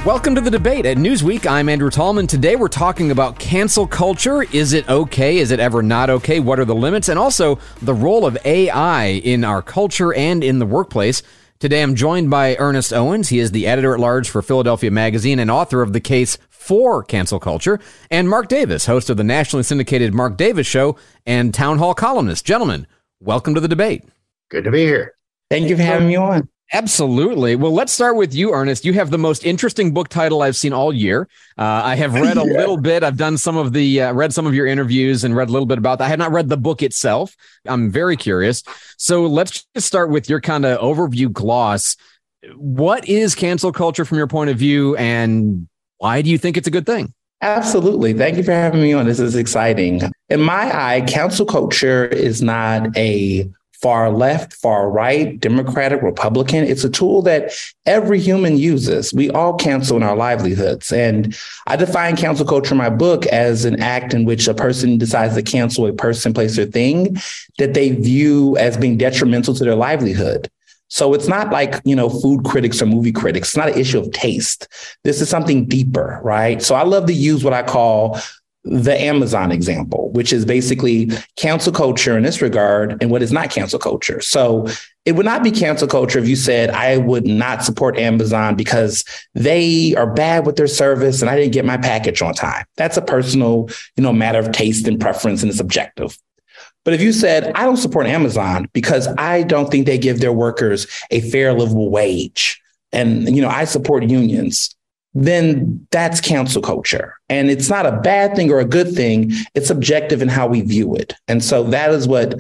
Welcome to The Debate at Newsweek. I'm Andrew Tallman. Today we're talking about cancel culture. Is it okay? Is it ever not okay? What are the limits? And also the role of AI in our culture and in the workplace. Today I'm joined by Ernest Owens. He is the editor-at-large for Philadelphia Magazine and author of The Case for Cancel Culture. And Mark Davis, host of the nationally syndicated Mark Davis Show and Town Hall columnist. Gentlemen, welcome to The Debate. Good to be here. Thank you for having me on. Absolutely. Well, let's start with you, Ernest. You have the most interesting book title I've seen all year. I have read a little bit. I've done some of the read some of your interviews and read a little bit about that. I have not read the book itself. I'm very curious. So let's just start with your kind of overview gloss. What is cancel culture from your point of view, and why do you think it's a good thing? Absolutely. Thank you for having me on. This is exciting. In my eye, cancel culture is not a far left, far right, Democratic, Republican. It's a tool that every human uses. We all cancel in our livelihoods. And I define cancel culture in my book as an act in which a person decides to cancel a person, place, or thing that they view as being detrimental to their livelihood. So it's not like, food critics or movie critics. It's not an issue of taste. This is something deeper, right? So I love to use what I call the Amazon example, which is basically cancel culture in this regard and what is not cancel culture. So it would not be cancel culture if you said, I would not support Amazon because they are bad with their service and I didn't get my package on time. That's a personal, matter of taste and preference, and it's subjective. But if you said, I don't support Amazon because I don't think they give their workers a fair, livable wage, and, I support unions, then that's cancel culture. And it's not a bad thing or a good thing. It's subjective in how we view it. And so that is what,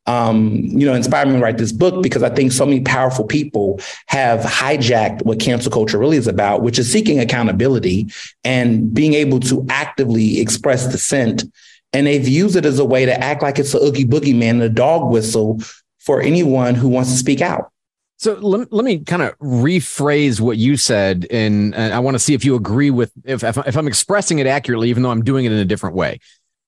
inspired me to write this book, because I think so many powerful people have hijacked what cancel culture really is about, which is seeking accountability and being able to actively express dissent. And they've used it as a way to act like it's a oogie boogie man and a dog whistle for anyone who wants to speak out. So let me kind of rephrase what you said, and I want to see if you agree with if I'm expressing it accurately, even though I'm doing it in a different way.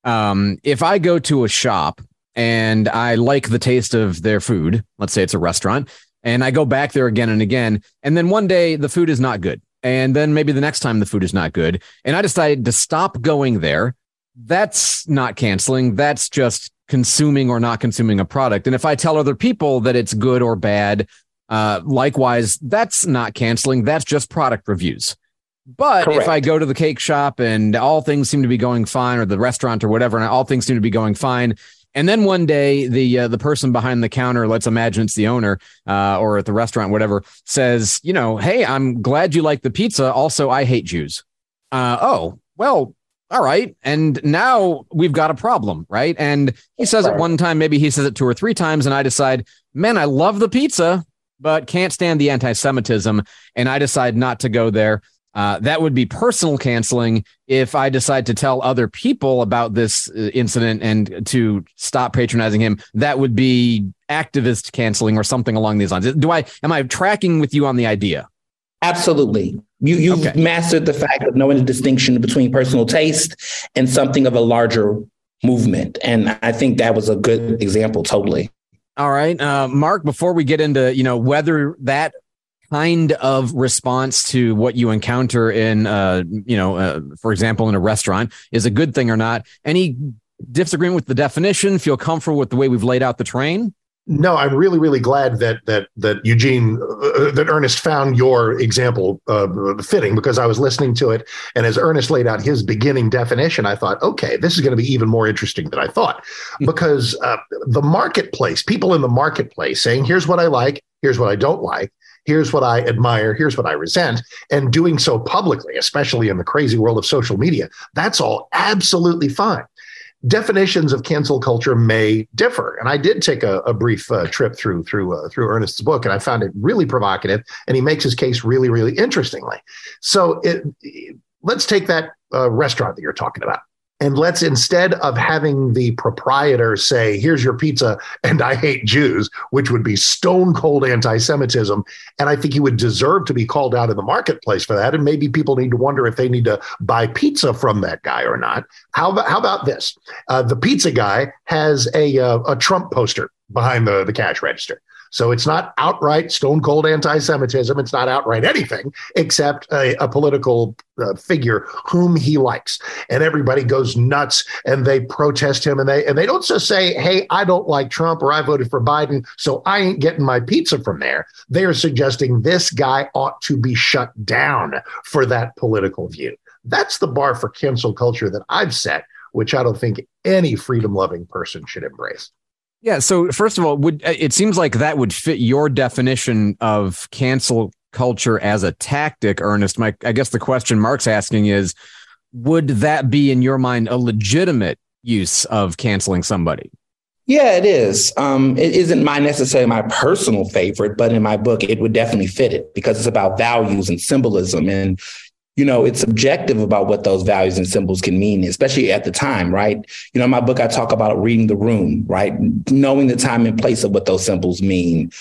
If I go to a shop and I like the taste of their food, let's say it's a restaurant, and I go back there again and again, and then one day the food is not good, and then maybe the next time the food is not good, and I decided to stop going there, that's not canceling. That's just consuming or not consuming a product. And if I tell other people that it's good or bad, likewise, that's not canceling. That's just product reviews. But Correct. If I go to the cake shop and all things seem to be going fine, or the restaurant or whatever, and all things seem to be going fine, and then one day the person behind the counter, let's imagine it's the owner or at the restaurant, whatever, says, hey, I'm glad you like the pizza. Also, I hate Jews. Oh, well, all right. And now we've got a problem, right? And he says it one time, maybe he says it 2 or 3 times, and I decide, man, I love the pizza, but can't stand the anti-Semitism, and I decide not to go there. That would be personal canceling. If I decide to tell other people about this incident and to stop patronizing him, that would be activist canceling or something along these lines. Am I tracking with you on the idea? Absolutely. You've mastered the fact of knowing the distinction between personal taste and something of a larger movement. And I think that was a good example. Totally. All right. Mark, before we get into, whether that kind of response to what you encounter in, for example, in a restaurant is a good thing or not, any disagreement with the definition? Feel comfortable with the way we've laid out the terrain? No, I'm really, really glad that Eugene, that Ernest found your example fitting, because I was listening to it. And as Ernest laid out his beginning definition, I thought, okay, this is going to be even more interesting than I thought, because the marketplace, people in the marketplace saying, here's what I like, here's what I don't like, here's what I admire, here's what I resent, and doing so publicly, especially in the crazy world of social media, that's all absolutely fine. Definitions of cancel culture may differ. And I did take a brief trip through Ernest's book, and I found it really provocative, and he makes his case really, really interestingly. So let's take that restaurant that you're talking about. And let's, instead of having the proprietor say, here's your pizza and I hate Jews, which would be stone cold anti-Semitism. And I think he would deserve to be called out in the marketplace for that. And maybe people need to wonder if they need to buy pizza from that guy or not. How about this? The pizza guy has a Trump poster behind the cash register. So it's not outright stone cold anti-Semitism. It's not outright anything except a political figure whom he likes. And everybody goes nuts and they protest him. And they don't just say, hey, I don't like Trump or I voted for Biden, so I ain't getting my pizza from there. They are suggesting this guy ought to be shut down for that political view. That's the bar for cancel culture that I've set, which I don't think any freedom-loving person should embrace. Yeah. So first of all, it seems like that would fit your definition of cancel culture as a tactic, Ernest. I guess the question Mark's asking is, would that be, in your mind, a legitimate use of canceling somebody? Yeah, it is. It isn't necessarily my personal favorite, but in my book, it would definitely fit it because it's about values and symbolism. And it's subjective about what those values and symbols can mean, especially at the time, right? In my book, I talk about reading the room, right? Knowing the time and place of what those symbols mean.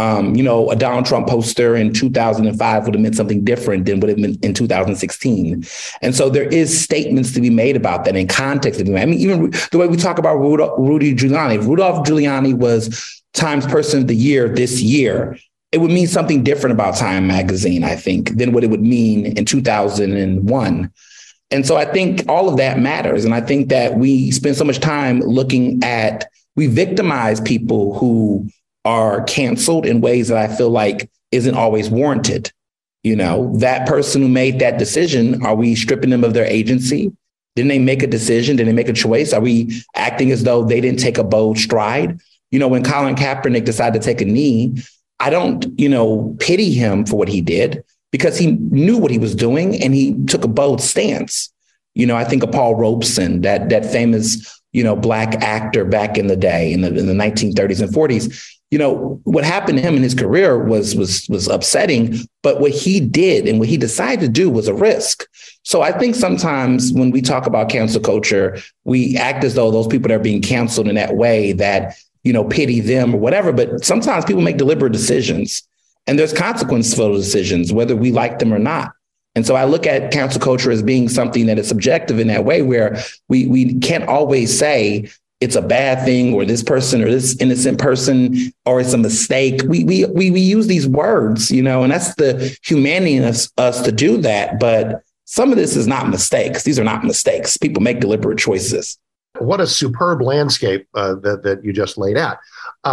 A Donald Trump poster in 2005 would have meant something different than would have meant in 2016. And so there is statements to be made about that in context to be made. I mean, even the way we talk about Rudy Giuliani, if Rudolph Giuliani was Times Person of the Year this year, it would mean something different about Time magazine, I think, than what it would mean in 2001. And so I think all of that matters. And I think that we spend so much time we victimize people who are canceled in ways that I feel like isn't always warranted. That person who made that decision, are we stripping them of their agency? Didn't they make a decision? Didn't they make a choice? Are we acting as though they didn't take a bold stride? When Colin Kaepernick decided to take a knee, I don't, pity him for what he did because he knew what he was doing and he took a bold stance. I think of Paul Robeson, that famous, Black actor back in the day in the 1930s and 40s. What happened to him in his career was upsetting, but what he did and what he decided to do was a risk. So I think sometimes when we talk about cancel culture, we act as though those people that are being canceled in that way that pity them or whatever. But sometimes people make deliberate decisions and there's consequences for those decisions, whether we like them or not. And so I look at cancel culture as being something that is subjective in that way, where we can't always say it's a bad thing or this person or this innocent person or it's a mistake. We use these words, and that's the humanity in us to do that. But some of this is not mistakes. These are not mistakes. People make deliberate choices. What a superb landscape that you just laid out.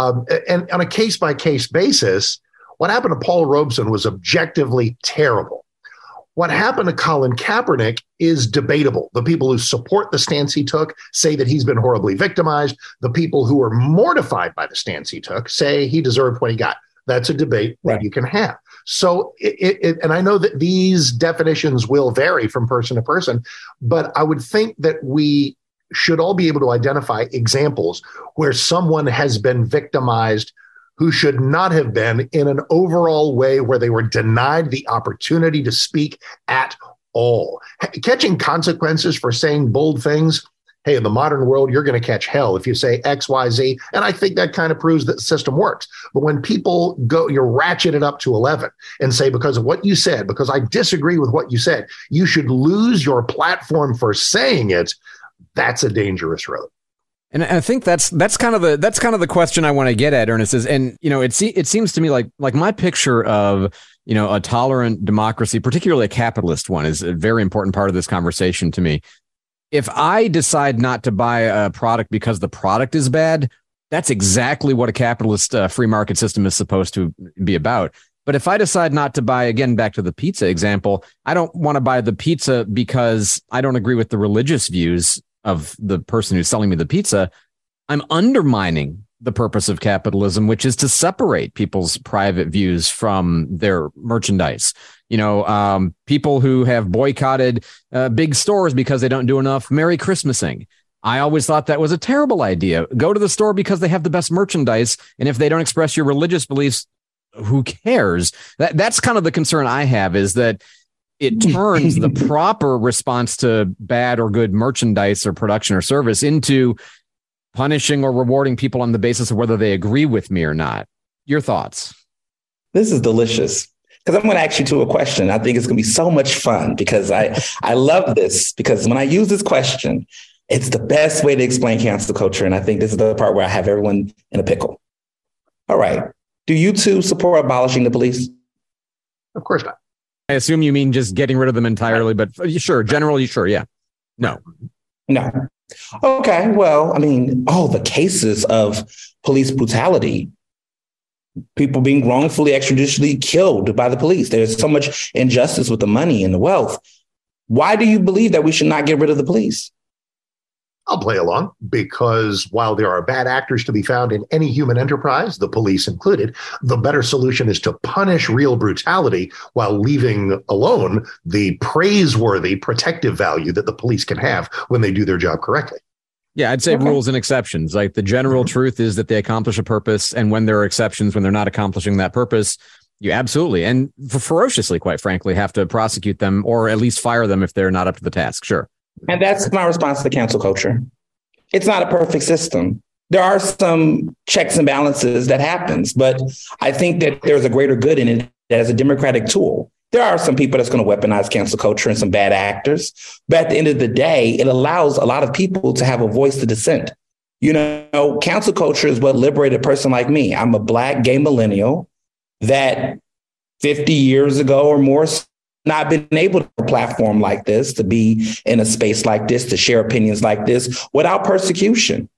And on a case-by-case basis, what happened to Paul Robeson was objectively terrible. What happened to Colin Kaepernick is debatable. The people who support the stance he took say that he's been horribly victimized. The people who are mortified by the stance he took say he deserved what he got. That's a debate that you can have. So, and I know that these definitions will vary from person to person, but I would think that we should all be able to identify examples where someone has been victimized who should not have been, in an overall way where they were denied the opportunity to speak at all. Catching consequences for saying bold things. Hey, in the modern world, you're going to catch hell if you say X, Y, Z. And I think that kind of proves that the system works. But when people you ratchet it up to 11 and say, because of what you said, because I disagree with what you said, you should lose your platform for saying it. That's a dangerous road. And I think that's kind of the question I want to get at, Ernest, is, and it seems to me like my picture of a tolerant democracy, particularly a capitalist one, is a very important part of this conversation to me. If I decide not to buy a product because the product is bad, that's exactly what a capitalist free market system is supposed to be about. But if I decide not to buy, again, back to the pizza example, I don't want to buy the pizza because I don't agree with the religious views of the person who's selling me the pizza. I'm undermining the purpose of capitalism, which is to separate people's private views from their merchandise. People who have boycotted big stores because they don't do enough Merry Christmasing. I always thought that was a terrible idea. Go to the store because they have the best merchandise. And if they don't express your religious beliefs, who cares? That's kind of the concern I have, is that it turns the proper response to bad or good merchandise or production or service into punishing or rewarding people on the basis of whether they agree with me or not. Your thoughts? This is delicious, because I'm going to ask you to a question. I think it's going to be so much fun, because I love this, because when I use this question, it's the best way to explain cancel culture. And I think this is the part where I have everyone in a pickle. All right. Do you two support abolishing the police? Of course not. I assume you mean just getting rid of them entirely, but sure, generally, sure, yeah. No. Okay, well, I mean, the cases of police brutality, people being wrongfully extrajudicially killed by the police. There's so much injustice with the money and the wealth. Why do you believe that we should not get rid of the police? I'll play along, because while there are bad actors to be found in any human enterprise, the police included, the better solution is to punish real brutality while leaving alone the praiseworthy protective value that the police can have when they do their job correctly. Yeah, I'd say rules and exceptions. Like, the general truth is that they accomplish a purpose. And when there are exceptions, when they're not accomplishing that purpose, you absolutely, and ferociously, quite frankly, have to prosecute them or at least fire them if they're not up to the task. Sure. And that's my response to cancel culture. It's not a perfect system. There are some checks and balances that happens, but I think that there's a greater good in it as a democratic tool. There are some people that's going to weaponize cancel culture and some bad actors. But at the end of the day, it allows a lot of people to have a voice to dissent. You know, cancel culture is what liberated a person like me. I'm a Black gay millennial that 50 years ago or more not been able to platform like this, to be in a space like this, to share opinions like this without persecution.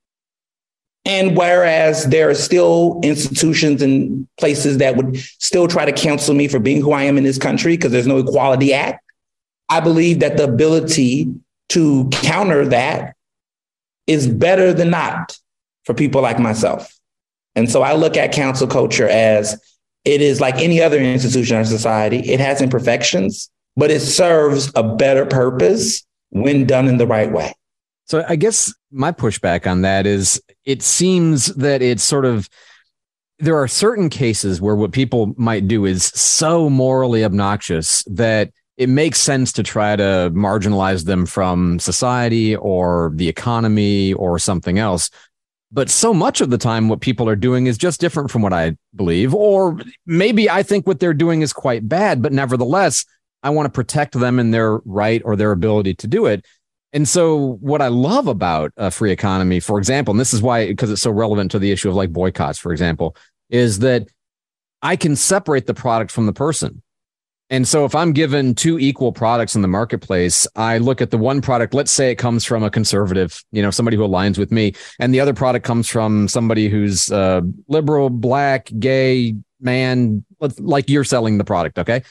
And whereas there are still institutions and places that would still try to cancel me for being who I am in this country because there's no Equality Act, I believe that the ability to counter that is better than not for people like myself. And so I look at cancel culture as it is like any other institution in our society. It has imperfections, but it serves a better purpose when done in the right way. So I guess my pushback on that is, it seems that it's sort of, there are certain cases where what people might do is so morally obnoxious that it makes sense to try to marginalize them from society or the economy or something else. But so much of the time, what people are doing is just different from what I believe, or maybe I think what they're doing is quite bad, but nevertheless, I want to protect them in their right or their ability to do it. And so what I love about a free economy, for example, and this is why, because it's so relevant to the issue of like boycotts, for example, is that I can separate the product from the person. And so if I'm given two equal products in the marketplace, I look at the one product, let's say it comes from a conservative, somebody who aligns with me, and the other product comes from somebody who's liberal, Black, gay, man, like you're selling the product. Okay.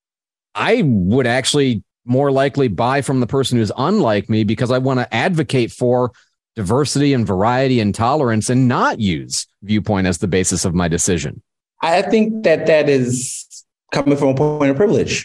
I would actually more likely buy from the person who's unlike me because I want to advocate for diversity and variety and tolerance and not use viewpoint as the basis of my decision. I think that is coming from a point of privilege.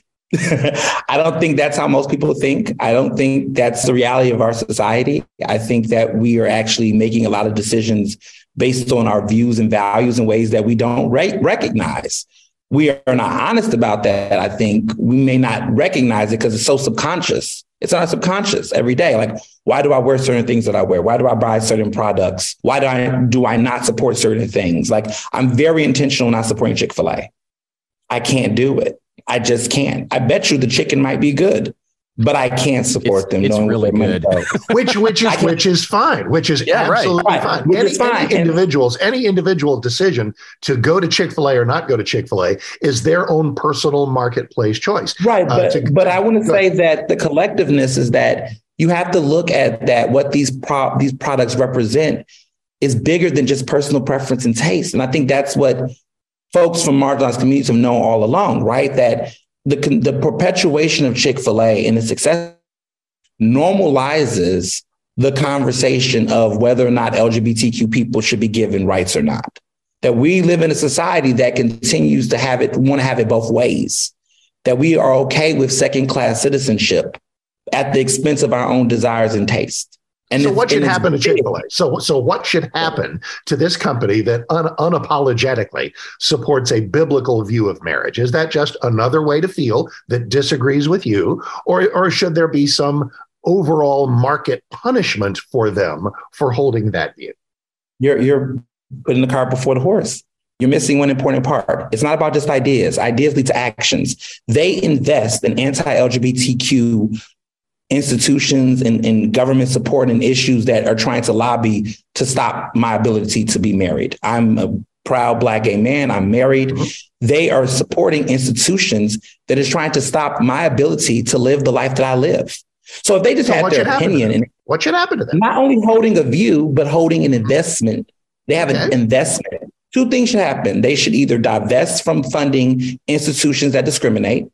I don't think that's how most people think. I don't think that's the reality of our society. I think that we are actually making a lot of decisions based on our views and values in ways that we don't recognize. We are not honest about that. I think we may not recognize it because it's so subconscious. It's not subconscious every day. Like, why do I wear certain things that I wear? Why do I buy certain products? Why do I not support certain things? Like, I'm very intentional not supporting Chick-fil-A. I can't do it. I just can't. I bet you the chicken might be good, but I can't support them. It's really good. which is fine. Which is absolutely fine. Any individual decision to go to Chick-fil-A or not go to Chick-fil-A is their own personal marketplace choice. Right. But I want to say that the collectiveness is that you have to look at that what these products represent is bigger than just personal preference and taste. And I think that's what folks from marginalized communities have known all along, right? That the perpetuation of Chick-fil-A and its success normalizes the conversation of whether or not LGBTQ people should be given rights or not. That we live in a society that continues to want to have it both ways. That we are okay with second-class citizenship at the expense of our own desires and taste. And so what should happen to Chick-fil-A? So what should happen to this company that unapologetically supports a biblical view of marriage? Is that just another way to feel that disagrees with you? Or should there be some overall market punishment for them for holding that view? You're putting the cart before the horse. You're missing one important part. It's not about just ideas. Ideas lead to actions. They invest in anti-LGBTQ institutions and government support and issues that are trying to lobby to stop my ability to be married. I'm a proud Black gay man. I'm married. They are supporting institutions that is trying to stop my ability to live the life that I live. So if they just had their opinion, and what should happen to them? Not only holding a view, but holding an investment. They have an investment. Two things should happen. They should either divest from funding institutions that discriminate,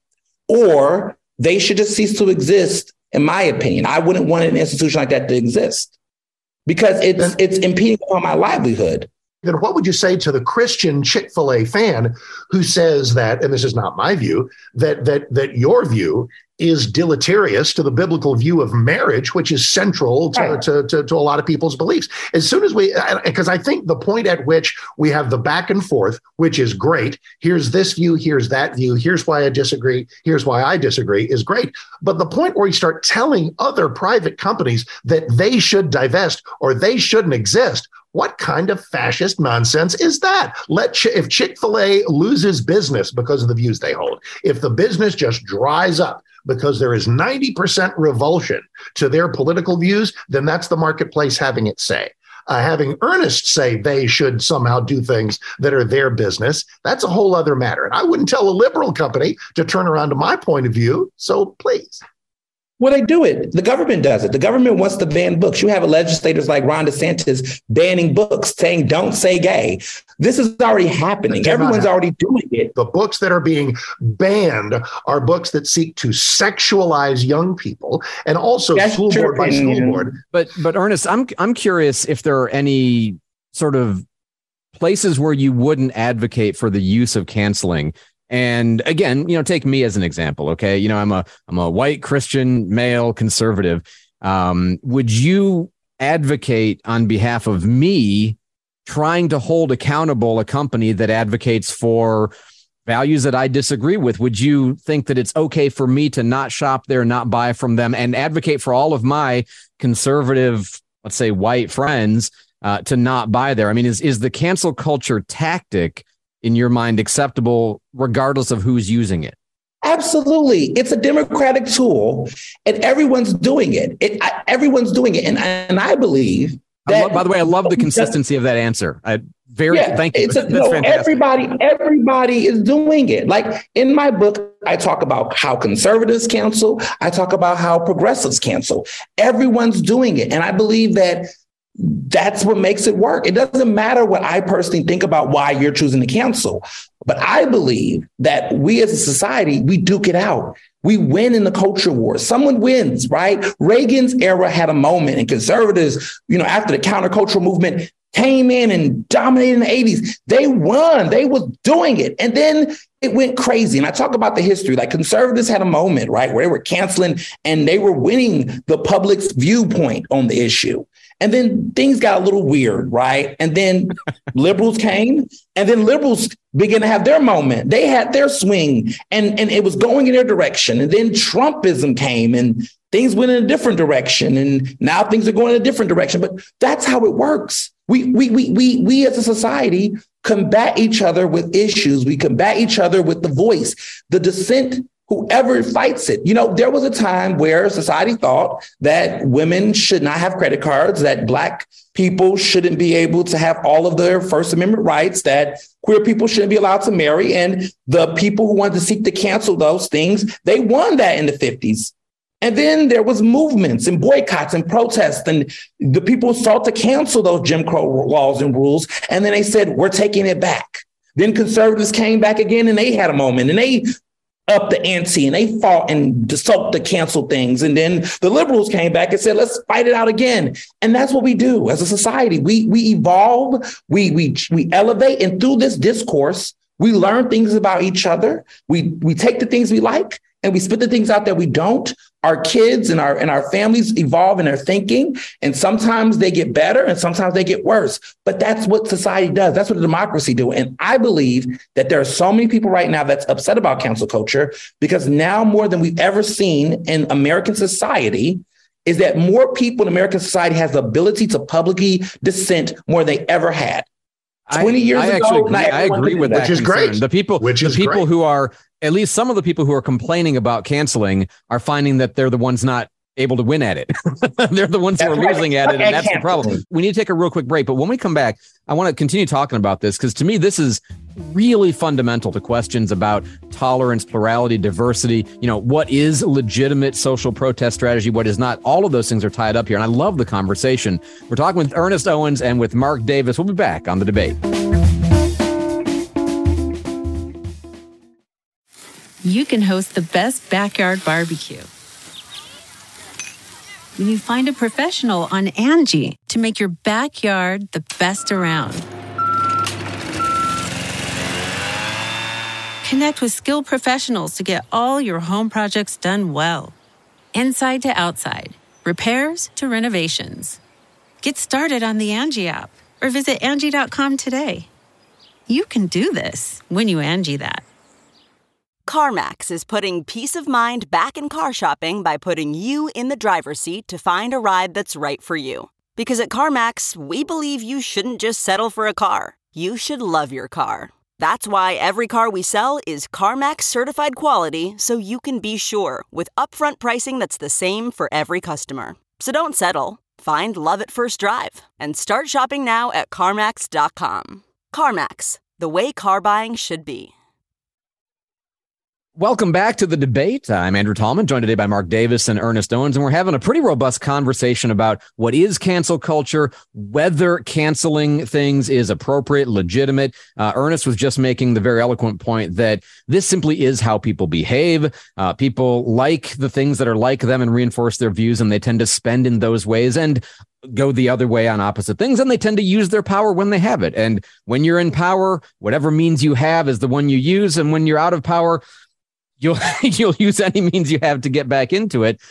or they should just cease to exist. In my opinion, I wouldn't want an institution like that to exist because it's impeding upon my livelihood. Then what would you say to the Christian Chick-fil-A fan who says that, and this is not my view, that your view is deleterious to the biblical view of marriage, which is central to a lot of people's beliefs? As soon as because I think the point at which we have the back and forth, which is great, here's this view, here's that view, here's why I disagree, here's why I disagree, is great. But the point where you start telling other private companies that they should divest or they shouldn't exist, what kind of fascist nonsense is that? If Chick-fil-A loses business because of the views they hold, if the business just dries up because there is 90% revulsion to their political views, then that's the marketplace having its say. Having Ernest say they should somehow do things that are their business, that's a whole other matter. And I wouldn't tell a liberal company to turn around to my point of view. So please. Well, they do it. The government does it. The government wants to ban books. You have legislators like Ron DeSantis banning books, saying don't say gay. This is already happening. Everyone's already doing it. The books that are being banned are books that seek to sexualize young people, and also school board by school board. But Ernest, I'm curious if there are any sort of places where you wouldn't advocate for the use of canceling. And again, take me as an example. Okay. I'm a white Christian male conservative. Would you advocate on behalf of me trying to hold accountable a company that advocates for values that I disagree with? Would you think that it's okay for me to not shop there, not buy from them, and advocate for all of my conservative, let's say white friends, to not buy there? I mean, is the cancel culture tactic in your mind acceptable regardless of who's using it? Absolutely. It's a democratic tool and everyone's doing it. Everyone's doing it. And I believe that, by the way, I love the consistency of that answer. Thank you. Everybody is doing it. Like in my book, I talk about how conservatives cancel. I talk about how progressives cancel. Everyone's doing it. And I believe that that's what makes it work. It doesn't matter what I personally think about why you're choosing to cancel. But I believe that we as a society, we duke it out. We win in the culture war. Someone wins, right? Reagan's era had a moment, and conservatives, after the countercultural movement came in and dominated in the 80s, they won. They was doing it. And then it went crazy. And I talk about the history, like conservatives had a moment, right, where they were canceling and they were winning the public's viewpoint on the issue. And then things got a little weird, right? And then liberals came, and then liberals began to have their moment. They had their swing, and it was going in their direction. And then Trumpism came, and things went in a different direction. And now things are going in a different direction. But that's how it works. We as a society combat each other with issues. We combat each other with the voice, the dissent. Whoever fights it. There was a time where society thought that women should not have credit cards, that Black people shouldn't be able to have all of their First Amendment rights, that queer people shouldn't be allowed to marry. And the people who wanted to seek to cancel those things, they won that in the 50s. And then there was movements and boycotts and protests, and the people sought to cancel those Jim Crow laws and rules. And then they said, we're taking it back. Then conservatives came back again, and they had a moment, and they up the ante, and they fought and sought to cancel things. And then the liberals came back and said, let's fight it out again. And that's what we do as a society. We evolve, we elevate. And through this discourse, we learn things about each other. We take the things we like and we spit the things out that we don't. Our kids and our families evolve in their thinking, and sometimes they get better and sometimes they get worse. But that's what society does. That's what a democracy do. And I believe that there are so many people right now that's upset about cancel culture, because now more than we've ever seen in American society is that more people in American society has the ability to publicly dissent more than they ever had. 20 years ago, I agree with that. Which is great. The people who are, at least some of the people who are complaining about canceling are finding that they're the ones not able to win at it. They're the ones who are losing at it, and that's the problem. We need to take a real quick break, but when we come back, I want to continue talking about this because to me, this is really fundamental to questions about tolerance, plurality, diversity. What is legitimate social protest strategy? What is not? All of those things are tied up here, and I love the conversation. We're talking with Ernest Owens and with Mark Davis. We'll be back on The Debate. You can host the best backyard barbecue when you find a professional on Angie to make your backyard the best around. Connect with skilled professionals to get all your home projects done well. Inside to outside, repairs to renovations. Get started on the Angie app or visit Angie.com today. You can do this when you Angie that. CarMax is putting peace of mind back in car shopping by putting you in the driver's seat to find a ride that's right for you. Because at CarMax, we believe you shouldn't just settle for a car. You should love your car. That's why every car we sell is CarMax certified quality, so you can be sure with upfront pricing that's the same for every customer. So don't settle. Find love at first drive and start shopping now at CarMax.com. CarMax, the way car buying should be. Welcome back to The Debate. I'm Andrew Tallman, joined today by Mark Davis and Ernest Owens, and we're having a pretty robust conversation about what is cancel culture, whether canceling things is appropriate, legitimate. Ernest was just making the very eloquent point that this simply is how people behave. People like the things that are like them and reinforce their views, and they tend to spend in those ways and go the other way on opposite things, and they tend to use their power when they have it. And when you're in power, whatever means you have is the one you use, and when you're out of power, you'll use any means you have to get back into it.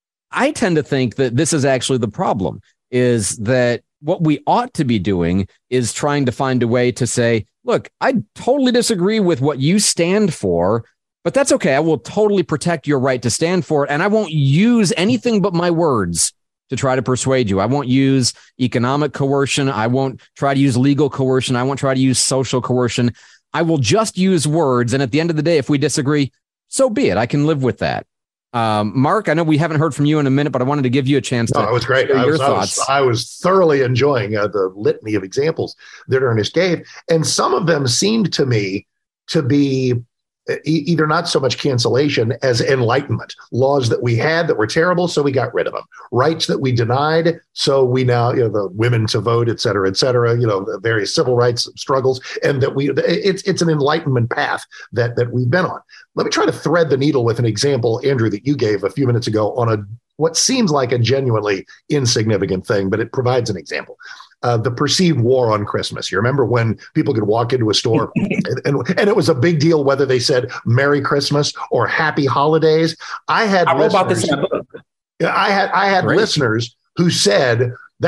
I tend to think that this is actually the problem, is that what we ought to be doing is trying to find a way to say, look, I totally disagree with what you stand for, but that's okay. I will totally protect your right to stand for it, and I won't use anything but my words to try to persuade you. I won't use economic coercion. I won't try to use legal coercion. I won't try to use social coercion. I will just use words, and at the end of the day, if we disagree, so be it. I can live with that. Mark, I know we haven't heard from you in a minute, but I wanted to give you a chance to it was great. Share your thoughts. I was thoroughly enjoying the litany of examples that Ernest gave. And some of them seemed to me to be either not so much cancellation as enlightenment. Laws that we had that were terrible, so we got rid of them. Rights that we denied, so we now, the women to vote, et cetera, the various civil rights struggles, and that it's an enlightenment path that we've been on. Let me try to thread the needle with an example, Andrew, that you gave a few minutes ago on what seems like a genuinely insignificant thing, but it provides an example. The perceived war on Christmas. You remember when people could walk into a store and it was a big deal whether they said Merry Christmas or Happy Holidays. I wrote about this in a book. I had listeners who said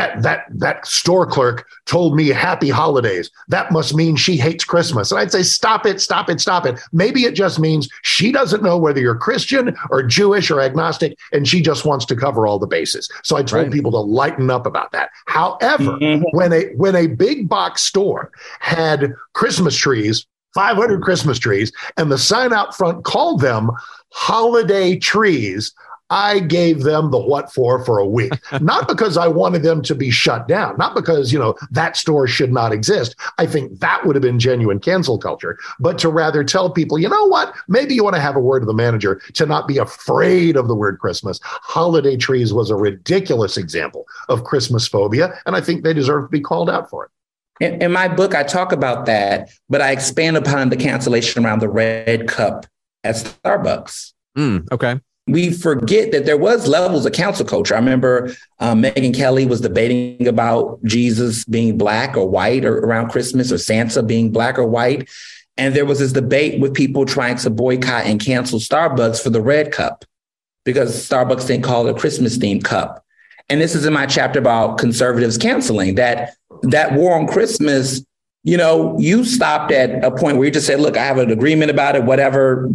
that store clerk told me Happy Holidays. That must mean she hates Christmas. And I'd say, stop it. Maybe it just means she doesn't know whether you're Christian or Jewish or agnostic, and she just wants to cover all the bases. So I told people to lighten up about that. However, when a big box store had Christmas trees, 500 Christmas trees, and the sign out front called them holiday trees, I gave them the what for a week, not because I wanted them to be shut down, not because, that store should not exist. I think that would have been genuine cancel culture, but to rather tell people, you know what, maybe you want to have a word with the manager to not be afraid of the word Christmas. Holiday trees was a ridiculous example of Christmas phobia, and I think they deserve to be called out for it. In my book, I talk about that, but I expand upon the cancellation around the red cup at Starbucks. Okay. We forget that there was levels of cancel culture. I remember Megyn Kelly was debating about Jesus being black or white or around Christmas, or Santa being black or white. And there was this debate with people trying to boycott and cancel Starbucks for the red cup because Starbucks didn't call it a Christmas themed cup. And this is in my chapter about conservatives canceling that war on Christmas. You stopped at a point where you just said, look, I have an agreement about it, whatever.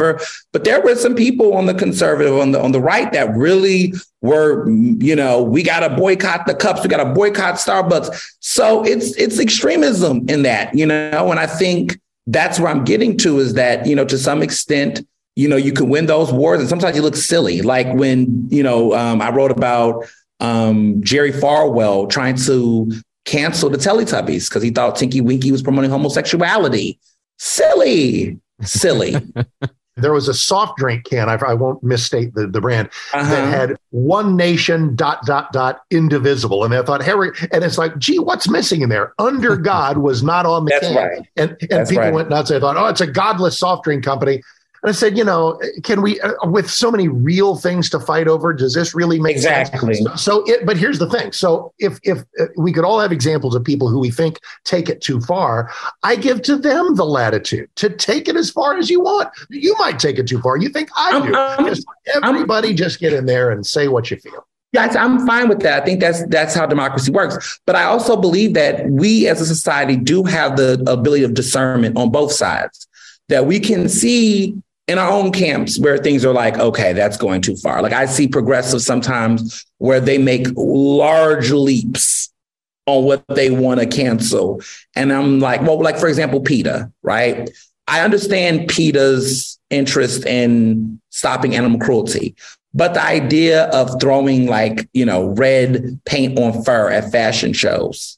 But there were some people on the conservative, on the right, that really were, we got to boycott the cups. We got to boycott Starbucks. So it's extremism in that, and I think that's where I'm getting to, is that, to some extent, you can win those wars, and sometimes you look silly. Like when, I wrote about Jerry Falwell trying to cancel the Teletubbies because he thought Tinky Winky was promoting homosexuality. Silly. There was a soft drink can, I won't misstate the brand, that had one nation ... indivisible. And I thought, Harry, and it's like, gee, what's missing in there? Under God was not on the can. Right. And people went nuts. I thought, oh, it's a godless soft drink company. And I said, can we, with so many real things to fight over, does this really make sense? But here's the thing. So if we could all have examples of people who we think take it too far, I give to them the latitude to take it as far as you want. You might take it too far. You think I do. Everybody just get in there and say what you feel. Yes, I'm fine with that. I think that's how democracy works. But I also believe that we as a society do have the ability of discernment on both sides, that we can see in our own camps where things are like, okay, that's going too far. Like I see progressives sometimes where they make large leaps on what they want to cancel. And I'm like, well, like, for example, PETA, right? I understand PETA's interest in stopping animal cruelty, but the idea of throwing red paint on fur at fashion shows,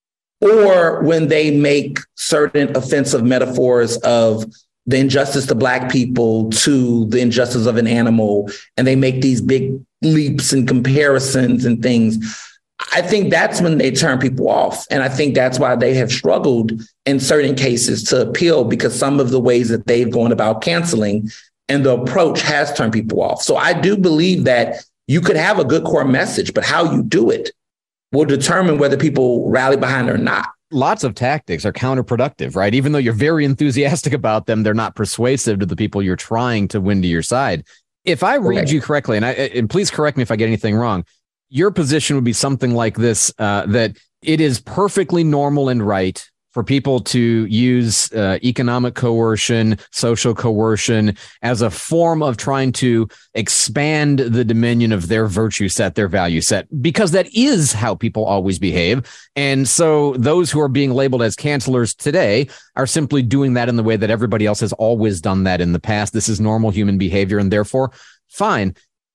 or when they make certain offensive metaphors of the injustice to Black people to the injustice of an animal, and they make these big leaps and comparisons and things, I think that's when they turn people off. And I think that's why they have struggled in certain cases to appeal, because some of the ways that they've gone about canceling and the approach has turned people off. So I do believe that you could have a good core message, but how you do it will determine whether people rally behind it or not. Lots of tactics are counterproductive, right? Even though you're very enthusiastic about them, they're not persuasive to the people you're trying to win to your side. If I read you correctly, and please correct me if I get anything wrong, your position would be something like this, that it is perfectly normal and right for people to use economic coercion, social coercion as a form of trying to expand the dominion of their virtue set, their value set, because that is how people always behave. And so those who are being labeled as cancelers today are simply doing that in the way that everybody else has always done that in the past. This is normal human behavior, and therefore, fine.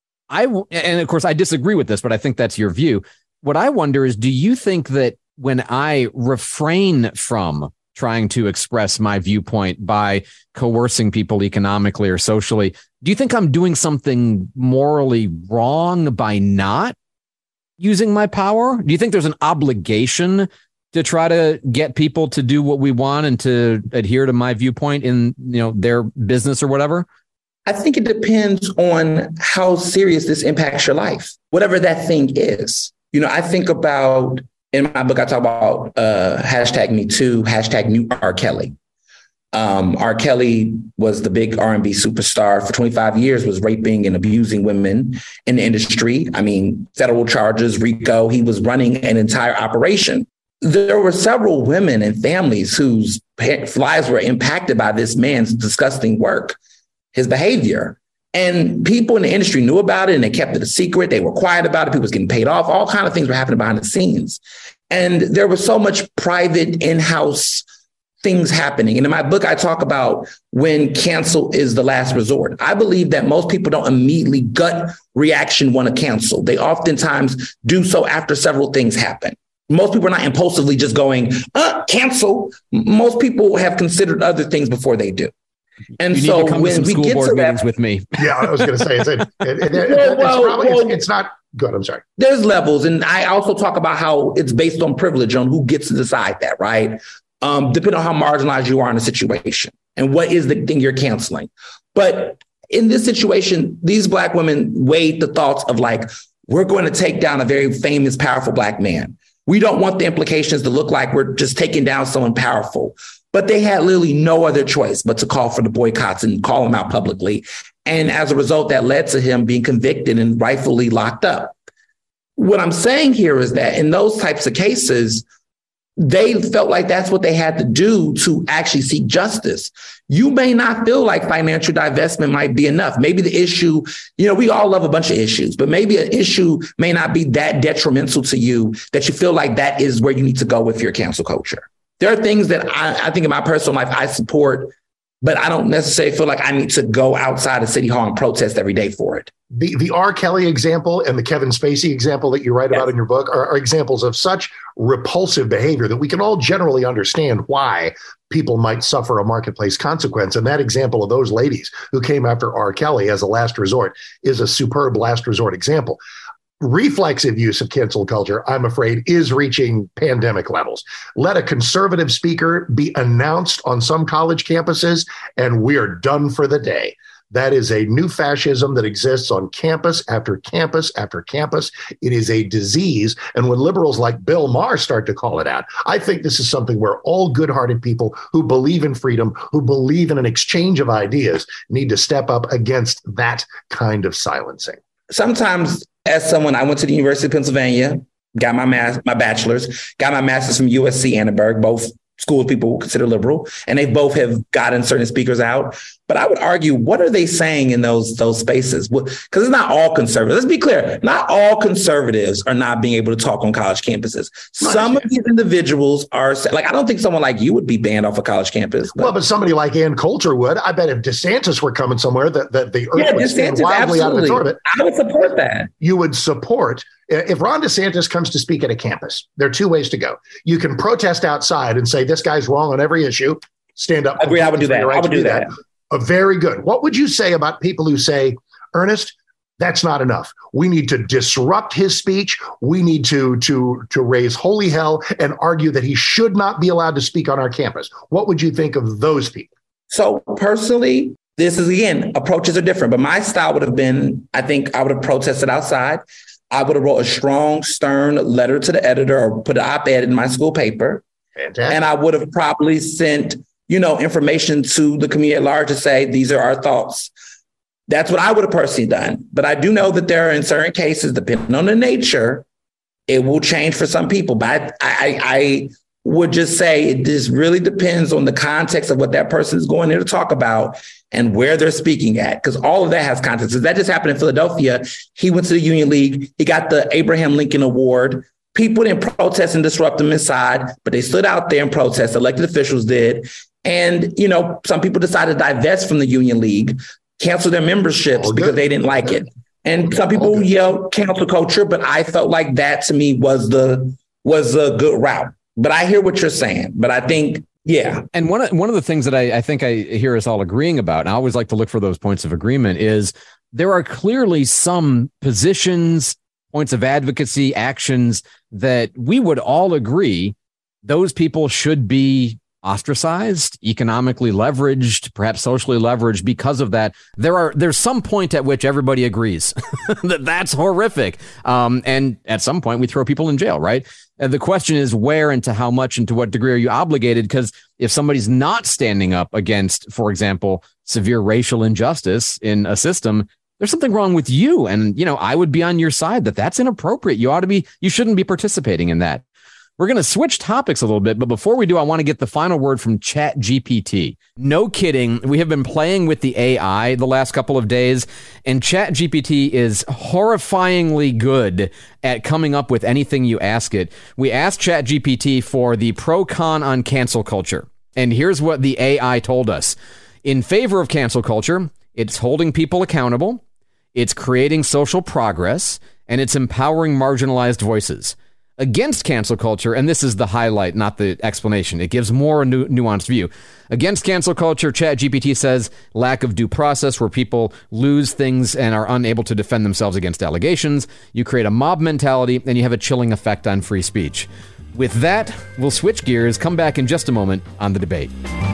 And of course, I disagree with this, but I think that's your view. What I wonder is, do you think that when I refrain from trying to express my viewpoint by coercing people economically or socially, do you think I'm doing something morally wrong by not using my power? Do you think there's an obligation to try to get people to do what we want and to adhere to my viewpoint in, their business or whatever? I think it depends on how serious this impacts your life, whatever that thing is. I think about, in my book, I talk about #MeToo, #New R. Kelly. R. Kelly was the big R&B superstar for 25 years, was raping and abusing women in the industry. I mean, federal charges, RICO, he was running an entire operation. There were several women and families whose lives were impacted by this man's disgusting work, his behavior. And people in the industry knew about it and they kept it a secret. They were quiet about it. People was getting paid off. All kinds of things were happening behind the scenes. And there was so much private in-house things happening. And in my book, I talk about when cancel is the last resort. I believe that most people don't immediately gut reaction want to cancel. They oftentimes do so after several things happen. Most people are not impulsively just going, cancel. Most people have considered other things before they do. And so when we get to meetings with me, yeah, I was going to say it's not good. I'm sorry. There's levels, and I also talk about how it's based on privilege, on who gets to decide that, right? Depending on how marginalized you are in a situation and what is the thing you're canceling. But in this situation, these Black women weighed the thoughts of we're going to take down a very famous, powerful Black man. We don't want the implications to look like we're just taking down someone powerful. But they had literally no other choice but to call for the boycotts and call him out publicly. And as a result, that led to him being convicted and rightfully locked up. What I'm saying here is that in those types of cases, they felt like that's what they had to do to actually seek justice. You may not feel like financial divestment might be enough. Maybe the issue, we all love a bunch of issues, but maybe an issue may not be that detrimental to you that you feel like that is where you need to go with your cancel culture. There are things that I think in my personal life, I support but I don't necessarily feel like I need to go outside of City Hall and protest every day for it. The R. Kelly example and the Kevin Spacey example that you write about in your book are examples of such repulsive behavior that we can all generally understand why people might suffer a marketplace consequence. And that example of those ladies who came after R. Kelly as a last resort is a superb last resort example. Reflexive use of cancel culture, I'm afraid, is reaching pandemic levels. Let a conservative speaker be announced on some college campuses, and we're done for the day. That is a new fascism that exists on campus after campus after campus. It is a disease. And when liberals like Bill Maher start to call it out, I think this is something where all good-hearted people who believe in freedom, who believe in an exchange of ideas, need to step up against that kind of silencing. Sometimes, as someone, I went to the University of Pennsylvania, got my bachelor's, got my master's from USC Annenberg, both schools people consider liberal, and they both have gotten certain speakers out. But I would argue, what are they saying in those spaces? Because it's not all conservatives. Let's be clear. Not all conservatives are not being able to talk on college campuses. Some of these individuals are like, I don't think someone like you would be banned off a college campus. But somebody like Ann Coulter would. I bet if DeSantis were coming somewhere, that the earth would stand wildly out of its orbit. I would support that. You would support. If Ron DeSantis comes to speak at a campus, there are two ways to go. You can protest outside and say, this guy's wrong on every issue. Stand up. I agree. I would do that. I would do that. Very good. What would you say about people who say, Ernest, that's not enough. We need to disrupt his speech. We need to raise holy hell and argue that he should not be allowed to speak on our campus. What would you think of those people? So personally, this is, again, approaches are different, but my style would have been, I think I would have protested outside. I would have wrote a strong, stern letter to the editor or put an op-ed in my school paper. Fantastic. And I would have probably sent, information to the community at large to say, these are our thoughts. That's what I would have personally done. But I do know that there are, in certain cases, depending on the nature, it will change for some people. But I would just say it just really depends on the context of what that person is going there to talk about and where they're speaking at, because all of that has context. That just happened in Philadelphia. He went to the Union League. He got the Abraham Lincoln Award. People didn't protest and disrupt him inside, but they stood out there and protested. Elected officials did. And, some people decided to divest from the Union League, cancel their memberships because they didn't like it. And some people yelled cancel culture, but I felt like that to me was a good route. But I hear what you're saying. But I think, yeah. And one of the things that I think I hear us all agreeing about, and I always like to look for those points of agreement, is there are clearly some positions, points of advocacy, actions that we would all agree those people should be ostracized, economically leveraged, perhaps socially leveraged because of that. There's some point at which everybody agrees that that's horrific. And at some point we throw people in jail, right? And the question is where and to how much and to what degree are you obligated? Because if somebody's not standing up against, for example, severe racial injustice in a system, there's something wrong with you. And, I would be on your side that's inappropriate. You shouldn't be participating in that. We're going to switch topics a little bit, but before we do, I want to get the final word from ChatGPT. No kidding. We have been playing with the AI the last couple of days, and ChatGPT is horrifyingly good at coming up with anything you ask it. We asked ChatGPT for the pro-con on cancel culture, and here's what the AI told us. In favor of cancel culture, it's holding people accountable, it's creating social progress, and it's empowering marginalized voices. Against cancel culture, and this is the highlight, not the explanation. It gives more a nuanced view. Against cancel culture, ChatGPT says lack of due process where people lose things and are unable to defend themselves against allegations. You create a mob mentality, and you have a chilling effect on free speech. With that, we'll switch gears, come back in just a moment on The Debate.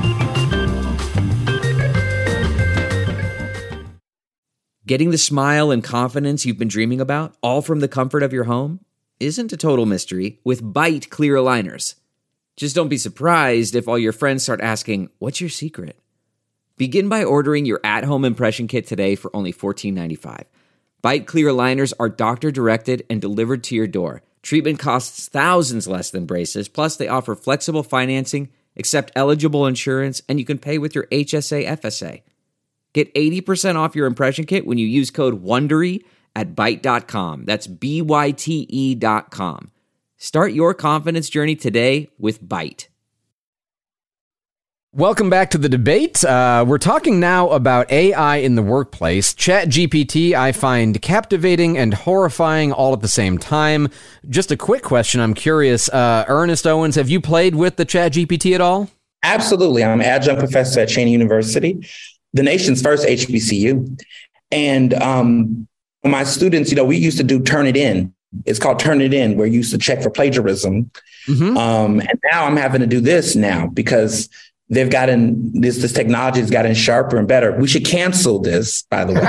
Getting the smile and confidence you've been dreaming about, all from the comfort of your home, isn't a total mystery with Byte clear aligners. Just don't be surprised if all your friends start asking, what's your secret? Begin by ordering your at-home impression kit today for only $14.95. Byte clear aligners are doctor-directed and delivered to your door. Treatment costs thousands less than braces, plus they offer flexible financing, accept eligible insurance, and you can pay with your HSA FSA. Get 80% off your impression kit when you use code WONDERY at Byte.com. That's BYTE.com. Start your confidence journey today with Byte. Welcome back to the debate. We're talking now about AI in the workplace. ChatGPT I find captivating and horrifying all at the same time. Just a quick question. I'm curious, Ernest Owens, have you played with the ChatGPT at all? Absolutely. I'm an adjunct professor at Cheyney University, the nation's first HBCU. And my students, we used to do Turnitin. It's called Turnitin, where you used to check for plagiarism. Mm-hmm. And now I'm having to do this now because they've gotten this technology has gotten sharper and better. We should cancel this, by the way.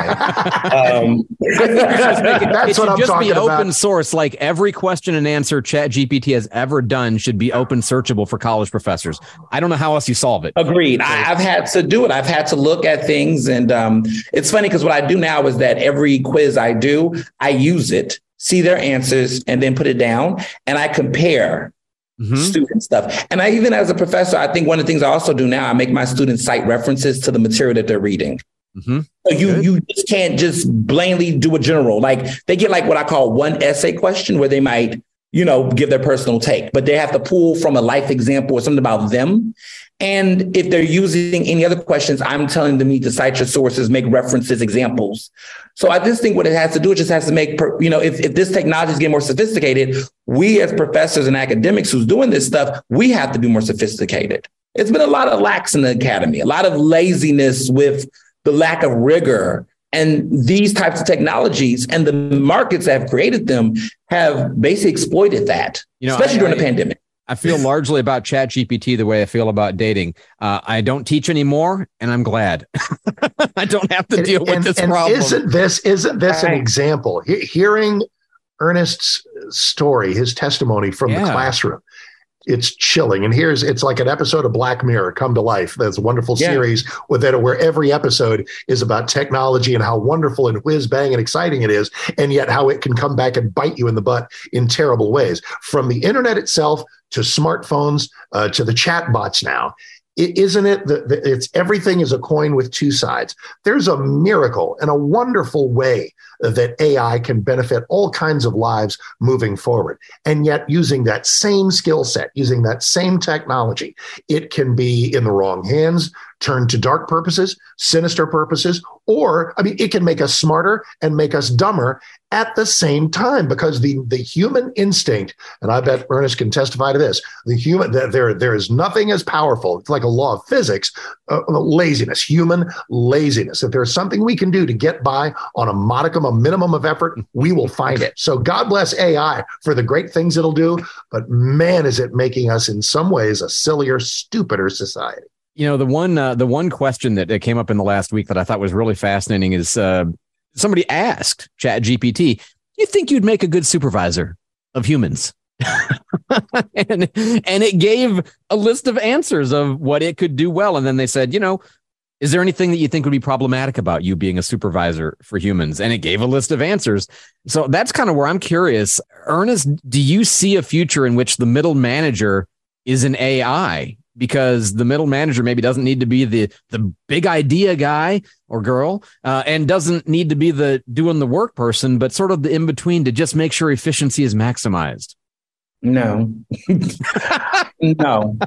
That's what I'm talking about. Open source, like every question and answer ChatGPT has ever done should be open searchable for college professors. I don't know how else you solve it. Agreed. I've had to do it. I've had to look at things. And it's funny because what I do now is that every quiz I do, I use it, see their answers, and then put it down. And I compare student stuff. And I, even as a professor, I think one of the things I also do now, I make my students cite references to the material that they're reading. Mm-hmm. So you just can't just blatantly do a general, like they get like what I call one essay question where they might, give their personal take, but they have to pull from a life example or something about them. And if they're using any other questions, I'm telling them to cite your sources, make references, examples. So I just think what it has to do, it just has to make, if this technology is getting more sophisticated, we as professors and academics who's doing this stuff, we have to be more sophisticated. It's been a lot of lax in the academy, a lot of laziness with the lack of rigor. And these types of technologies and the markets that have created them have basically exploited that, especially during the pandemic. I feel largely about ChatGPT the way I feel about dating. I don't teach anymore, and I'm glad. I don't have to deal with this problem. Isn't this an example? Hearing Ernest's story, his testimony from the classroom, it's chilling. And it's like an episode of Black Mirror come to life. That's a wonderful series where every episode is about technology and how wonderful and whiz bang and exciting it is, and yet how it can come back and bite you in the butt in terrible ways. From the internet itself to smartphones to the chat bots now. Isn't it that it's everything is a coin with two sides? There's a miracle and a wonderful way that AI can benefit all kinds of lives moving forward. And yet using that same skill set, using that same technology, it can be in the wrong hands, turned to dark purposes, sinister purposes, or, it can make us smarter and make us dumber at the same time, because the human instinct, and I bet Ernest can testify to this, there is nothing as powerful, it's like a law of physics, laziness, human laziness. If there's something we can do to get by on a minimum of effort, we will find it. So God bless AI for the great things it'll do, but man, is it making us in some ways a sillier, stupider society. The one question that came up in the last week that I thought was really fascinating is somebody asked ChatGPT, "You think you'd make a good supervisor of humans?" and it gave a list of answers of what it could do well, and then they said, is there anything that you think would be problematic about you being a supervisor for humans? And it gave a list of answers. So that's kind of where I'm curious. Ernest, do you see a future in which the middle manager is an AI? Because the middle manager maybe doesn't need to be the big idea guy or girl, and doesn't need to be the doing the work person, but sort of the in-between to just make sure efficiency is maximized. No, no.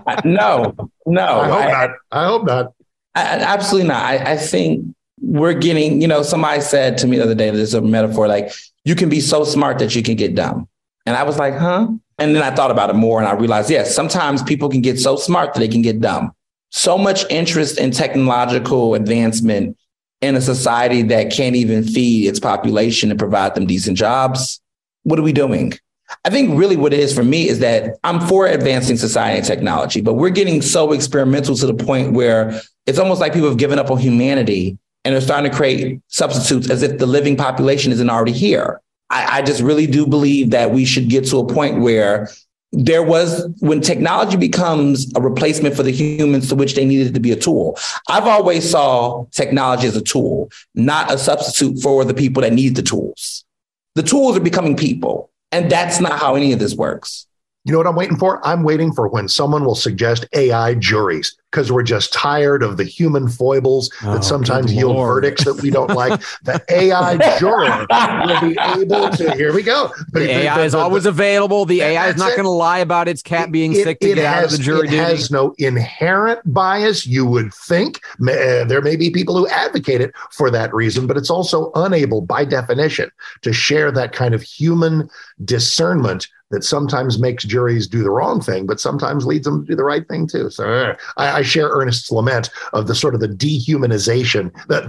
I hope not. Absolutely not. I think we're getting, somebody said to me the other day, there's a metaphor, like you can be so smart that you can get dumb. And I was like, huh? And then I thought about it more and I realized, yes, sometimes people can get so smart that they can get dumb. So much interest in technological advancement in a society that can't even feed its population and provide them decent jobs. What are we doing? I think really what it is for me is that I'm for advancing society and technology, but we're getting so experimental to the point where it's almost like people have given up on humanity and they're starting to create substitutes as if the living population isn't already here. I just really do believe that we should get to a point where when technology becomes a replacement for the humans to which they needed to be a tool. I've always saw technology as a tool, not a substitute for the people that need the tools. The tools are becoming people, and that's not how any of this works. You know what I'm waiting for? I'm waiting for when someone will suggest AI juries. because we're just tired of the human foibles that sometimes yield verdicts that we don't like. The AI juror will be able to, here we go. The AI is always available. The AI is not going to lie about its cat being sick to get out of the jury duty. It has no inherent bias, you would think. There may be people who advocate it for that reason, but it's also unable by definition to share that kind of human discernment that sometimes makes juries do the wrong thing, but sometimes leads them to do the right thing too. So I share Ernest's lament of the sort of the dehumanization.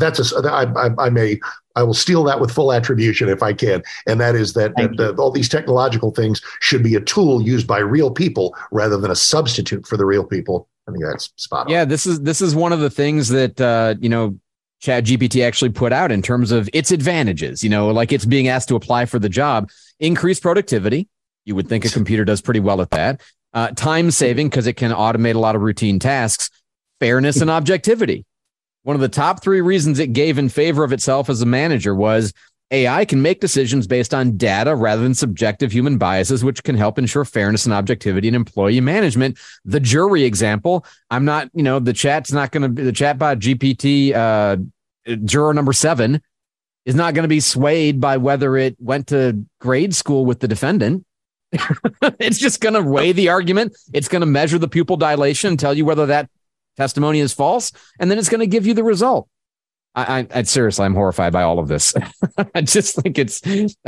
I will steal that with full attribution if I can. And that is that all these technological things should be a tool used by real people rather than a substitute for the real people. I think that's spot on. Yeah, this is one of the things that ChatGPT actually put out in terms of its advantages. Like it's being asked to apply for the job, increased productivity. You would think a computer does pretty well at that. Time saving because it can automate a lot of routine tasks. Fairness and objectivity. One of the top 3 reasons it gave in favor of itself as a manager was AI can make decisions based on data rather than subjective human biases, which can help ensure fairness and objectivity in employee management. The jury example, the chatbot GPT juror number 7 is not going to be swayed by whether it went to grade school with the defendant. It's just going to weigh the argument. It's going to measure the pupil dilation and tell you whether that testimony is false. And then it's going to give you the result. I seriously, I'm horrified by all of this. I just think it's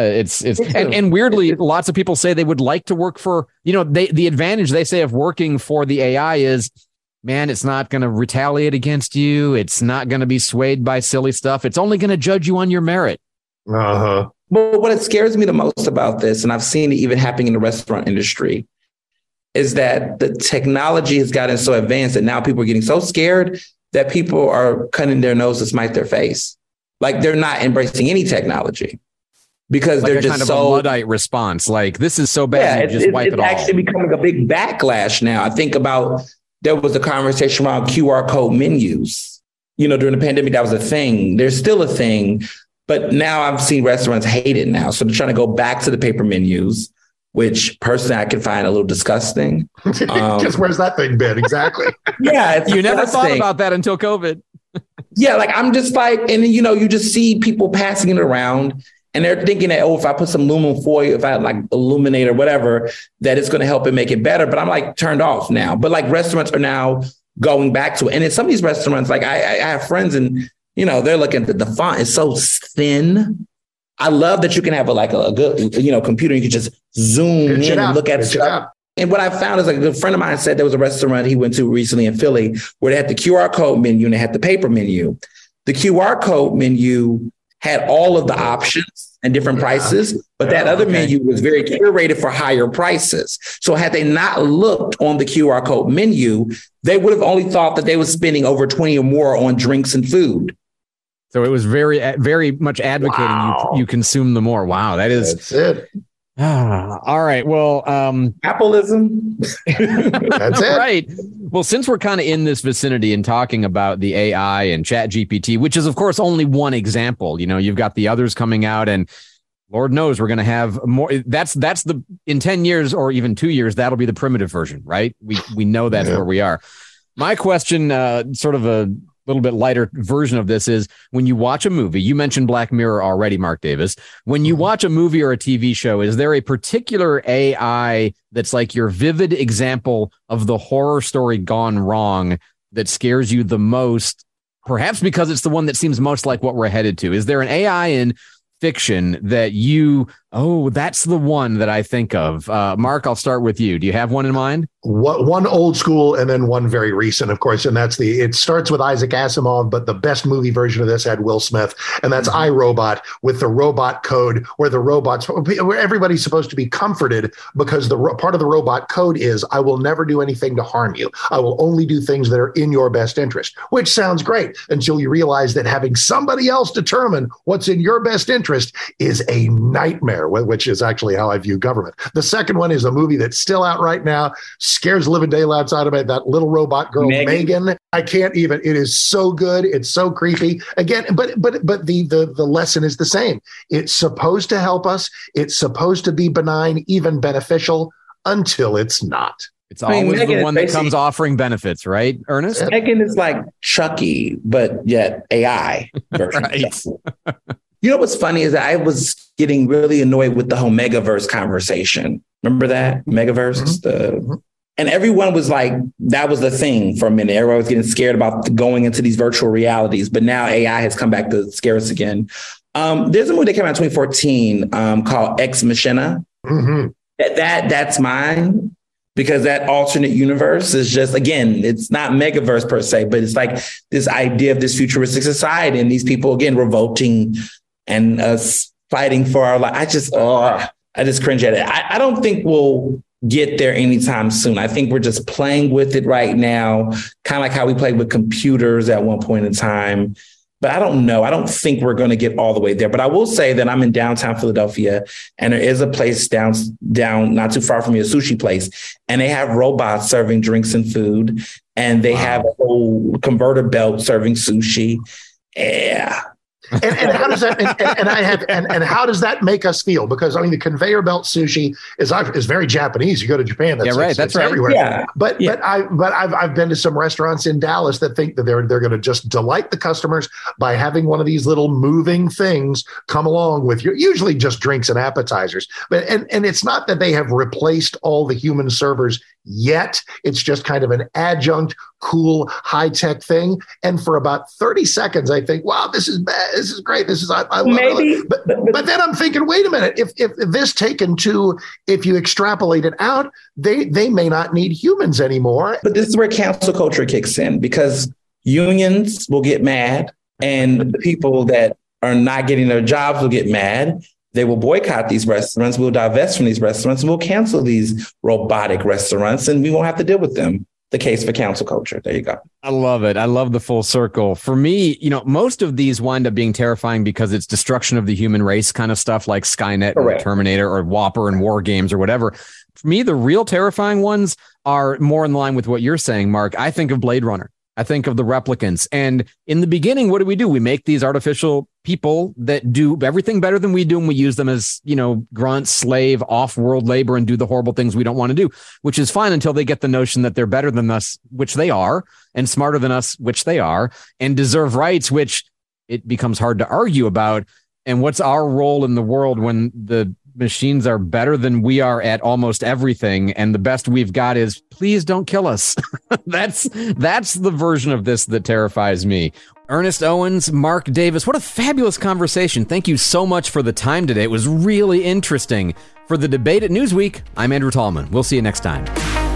and weirdly, lots of people say they would like to work for, the advantage they say of working for the AI is, man, it's not going to retaliate against you. It's not going to be swayed by silly stuff. It's only going to judge you on your merit. Uh-huh. But what scares me the most about this, and I've seen it even happening in the restaurant industry, is that the technology has gotten so advanced that now people are getting so scared that people are cutting their nose to smite their face. Like they're not embracing any technology because they're just kind of a Luddite response. Like this is so bad, you just wipe it all. It's actually becoming a big backlash now. I think about there was a conversation around QR code menus. During the pandemic, that was a thing. There's still a thing. But now I've seen restaurants hate it now. So they're trying to go back to the paper menus, which personally I can find a little disgusting. Because where's that thing been? Exactly. Yeah. You never thought about that until COVID. Yeah. Like I'm just like, and then, you just see people passing it around and they're thinking that, if I put some aluminum foil, if I like illuminate or whatever, that it's going to help it make it better. But I'm like turned off now. But like restaurants are now going back to it. And in some of these restaurants, like I have friends and, they're looking at the font is so thin. I love that you can have a good, computer. You can just zoom in and look at stuff. And what I found is like a good friend of mine said there was a restaurant he went to recently in Philly where they had the QR code menu and they had the paper menu. The QR code menu had all of the options and different prices, but that other menu was very curated for higher prices. So had they not looked on the QR code menu, they would have only thought that they were spending over 20 or more on drinks and food. So it was very, very much advocating you consume the more. Wow, that's it. All right. Well, capitalism. That's it. Right. Well, since we're kind of in this vicinity and talking about the AI and ChatGPT, which is, of course, only one example, you've got the others coming out and Lord knows we're going to have more. That's in 10 years or even 2 years, that'll be the primitive version, right? We know that's where we are. My question, sort of a little bit lighter version of this is when you watch a movie, you mentioned Black Mirror already, Mark Davis. When you watch a movie or a TV show, is there a particular AI that's like your vivid example of the horror story gone wrong that scares you the most? Perhaps because it's the one that seems most like what we're headed to. Is there an AI in fiction that that's the one that I think of? Mark, I'll start with you. Do you have one in mind? One old school and then one very recent, of course, and it starts with Isaac Asimov, but the best movie version of this had Will Smith, and that's iRobot with the robot code where everybody's supposed to be comforted because the part of the robot code is I will never do anything to harm you. I will only do things that are in your best interest, which sounds great until you realize that having somebody else determine what's in your best interest is a nightmare, which is actually how I view government. The second one is a movie that's still out right now, scares living daylights out of me, that little robot girl, Megan. I can't even, it is so good. It's so creepy. Again, but the lesson is the same. It's supposed to help us. It's supposed to be benign, even beneficial, until it's not. It's always the one that comes offering benefits, right, Ernest? Megan is like Chucky, but yet AI version. Right. You know what's funny is that I was getting really annoyed with the whole Megaverse conversation. Remember that? Megaverse? Mm-hmm. And everyone was like, that was the thing for a minute. Everyone was getting scared about going into these virtual realities. But now AI has come back to scare us again. There's a movie that came out in 2014 called Ex Machina. Mm-hmm. That's mine. Because that alternate universe is just, again, it's not Megaverse per se, but it's like this idea of this futuristic society and these people, again, revolting and us fighting for our life. I just cringe at it. I don't think we'll get there anytime soon. I think we're just playing with it right now, kind of like how we played with computers at one point in time. But I don't know. I don't think we're going to get all the way there. But I will say that I'm in downtown Philadelphia, and there is a place down not too far from me, a sushi place, and they have robots serving drinks and food, and they have a whole converter belt serving sushi. Yeah. And how does that and how does that make us feel? Because I mean, the conveyor belt sushi is very Japanese. You go to Japan, that's right. Everywhere. Yeah. But I've been to some restaurants in Dallas that think that they're going to just delight the customers by having one of these little moving things come along with you, usually just drinks and appetizers. But and it's not that they have replaced all the human servers yet. It's just kind of an adjunct, cool, high-tech thing. And for about 30 seconds, I think, wow, this is bad. This is great. This is, I love it. But then I'm thinking, wait a minute, if this taken to, if you extrapolate it out, they may not need humans anymore. But this is where cancel culture kicks in, because unions will get mad and the people that are not getting their jobs will get mad. They will boycott these restaurants. We'll divest from these restaurants, and we'll cancel these robotic restaurants, and we won't have to deal with them. The case for cancel culture. There you go. I love it. I love the full circle. For me, most of these wind up being terrifying because it's destruction of the human race kind of stuff, like Skynet or Terminator or Whopper and War Games or whatever. For me, the real terrifying ones are more in line with what you're saying, Mark. I think of Blade Runner. I think of the replicants. And in the beginning, what do? We make these artificial people that do everything better than we do, and we use them as, grunt, slave, off-world labor, and do the horrible things we don't want to do, which is fine until they get the notion that they're better than us, which they are, and smarter than us, which they are, and deserve rights, which it becomes hard to argue about. And what's our role in the world when the machines are better than we are at almost everything, and the best we've got is, please don't kill us. That's the version of this that terrifies me. Ernest Owens, Mark Davis, what a fabulous conversation. Thank you so much for the time today. It was really interesting. For the debate at Newsweek, I'm Andrew Tallman. We'll see you next time.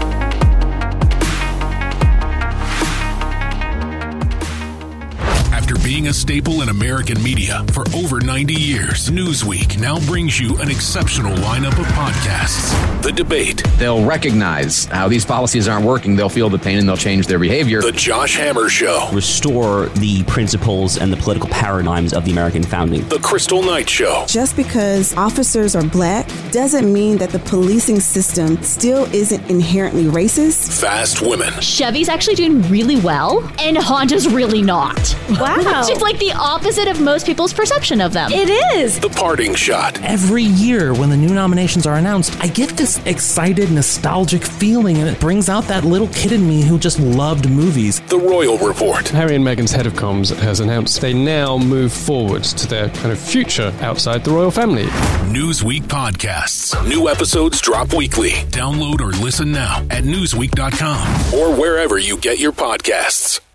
After being a staple in American media for over 90 years, Newsweek now brings you an exceptional lineup of podcasts. The Debate. They'll recognize how these policies aren't working. They'll feel the pain and they'll change their behavior. The Josh Hammer Show. Restore the principles and the political paradigms of the American founding. The Crystal Knight Show. Just because officers are black doesn't mean that the policing system still isn't inherently racist. Fast Women. Chevy's actually doing really well, and Honda's really not. Wow. It's like the opposite of most people's perception of them. It is. The Parting Shot. Every year when the new nominations are announced, I get this excited, nostalgic feeling, and it brings out that little kid in me who just loved movies. The Royal Report. Harry and Meghan's head of comms has announced they now move forwards to their kind of future outside the royal family. Newsweek podcasts. New episodes drop weekly. Download or listen now at newsweek.com or wherever you get your podcasts.